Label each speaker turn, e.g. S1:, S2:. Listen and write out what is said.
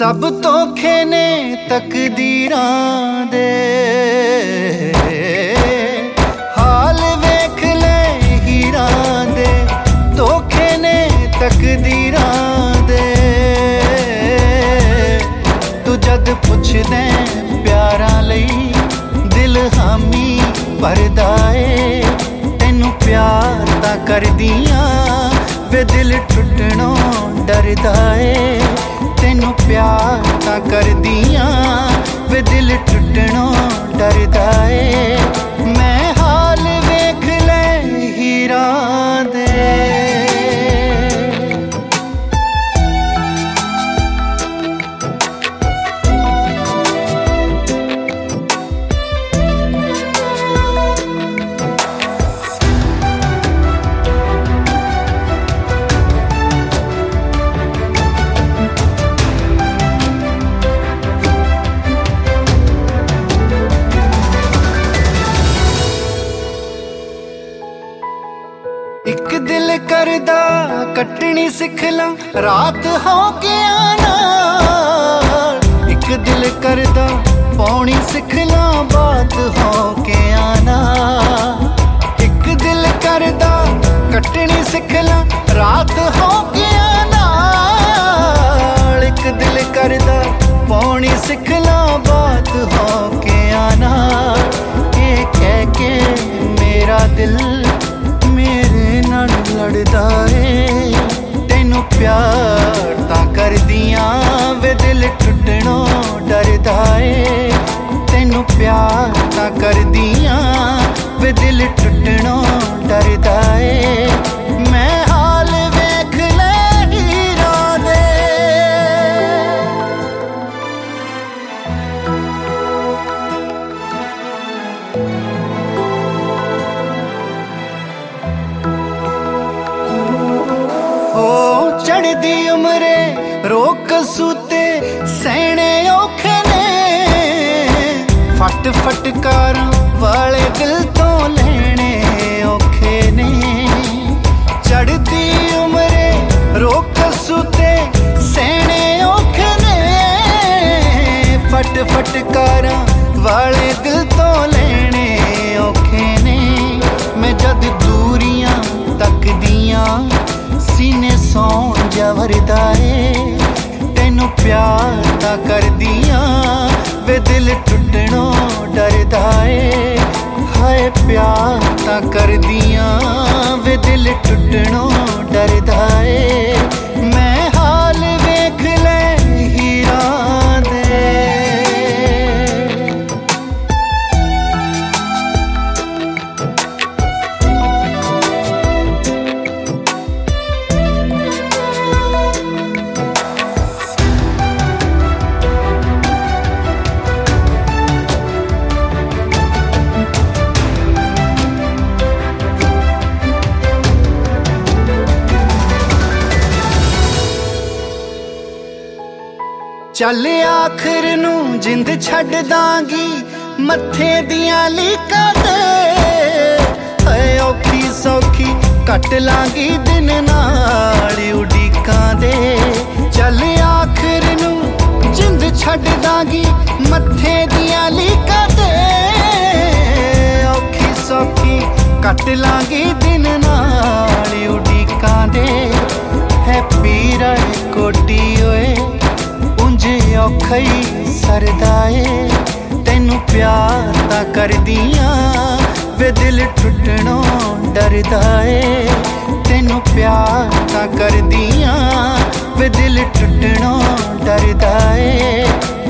S1: सब धोखे ने तकदीरां दे, हाल वेख ले हीरां दे, धोखे ने तकदीरां दे। तू जद पुछदे प्यारां लई दिल हामी भरदा ए, तैनू प्यार तां करदियां वे दिल टुटणों डरदा ए। तैनू प्यार तां करदियां वे दिल टुटणों डरदा ए। मैं हाल वेख ले हीरां दे। एक दिल करदा कटनी सिख ला रात हो गया नाल, एक दिल करदा पौनी सिख ला बात हो गया नाल। एक दिल करदा कटनी सिख ला रात हो गया नाल, एक दिल करदा पौनी सिख ला बात हो गया नाल। ये कह के मेरा दिल मेरे नाल लड़दा ए, तैनू प्यार तां करदियां वे दिल टुटणों डरदा ए। तैनू प्यार तां करदियां वे दिल टुटणों डरदा ए। मैं हाल वेख ले हीरां दे। चढ़दी उमरे रोक सूते सहने औखे ने, फट फटकारां वाले दिल तो लेने औखे ने। चढ़दी उमरे रोक सूते सहने औखे ने, फट फटकारां वाले दिल तो लेने औखे ने। मैं जद दूरियां तकदियां सीने सौं जवरदा ए, तैनू प्यार तां करदियां वे दिल टुटणों डरदा ए। हाय प्यार तां करदियां वे दिल टुटणों डरदा ए। मैं हाल वेख ले हीरां दे। चल आखिर नू जिंद छड़ दांगी मत्थे दियां लीकां ते, औखी सौखी कट लांगी दिन नाल उडीकां दे। चल आखिर नू जिंद छड़ दांगी मत्थे दियां लीकां ते, औखी सौखी कट लांगी दिन नाल उडीकां दे। है पीरा कोटी ओए औखा ही सरदा ए, तैनू प्यार तां करदियां वे दिल टुटणों डरदा ए। तैनू प्यार तां करदियां वे दिल टुटणों डरदा ए।